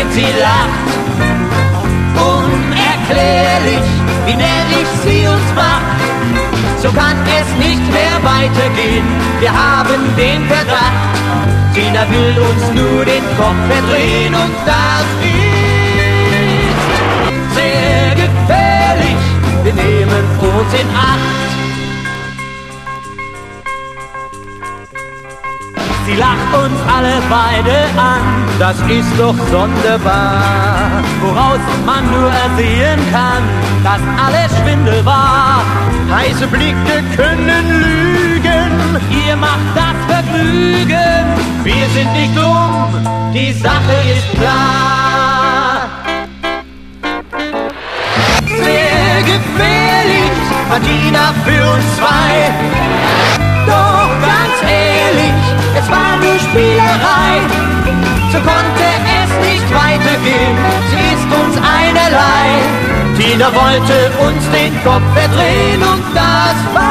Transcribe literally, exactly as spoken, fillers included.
Sie lacht, unerklärlich, wie närrisch sie uns macht. So kann es nicht mehr weitergehen, wir haben den Verdacht. Tina will uns nur den Kopf verdrehen und das ist sehr gefährlich, wir nehmen uns in Acht. Sie lacht uns alle beide an, das ist doch sonderbar. Woraus man nur ersehen kann, dass alles Schwindel war. Heiße Blicke können lügen, ihr macht das Vergnügen. Wir sind nicht dumm, die Sache ist klar. Sehr gefährlich, Martina für uns zwei. Doch ganz ehrlich, es war nur Spielerei. So konnte es nicht weitergehen, sie ist uns einerlei. Tina wollte uns den Kopf verdrehen und das war